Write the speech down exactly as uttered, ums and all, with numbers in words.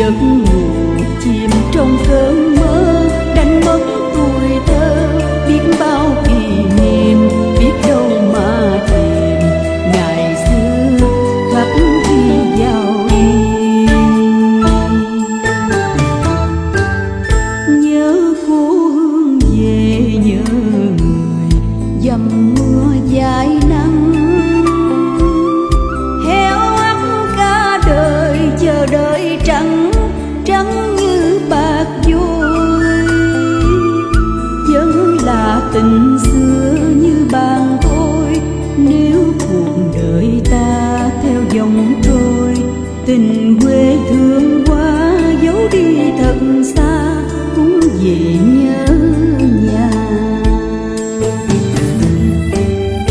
giấc ngủ chìm trong cơn mơ, đánh mất tuổi thơ biết bao kỷ niệm, biết đâu mà tìm ngày xưa khắc ghi vào đi. Nhớ cố hương về, nhớ người dầm mưa dài nắng, héo hắt cả đời chờ đợi trắng trắng như bạc vôi. Vẫn là tình xưa như bàn thôi, nếu cuộc đời ta theo dòng trôi, tình quê thương quá giấu đi thật xa, cũng về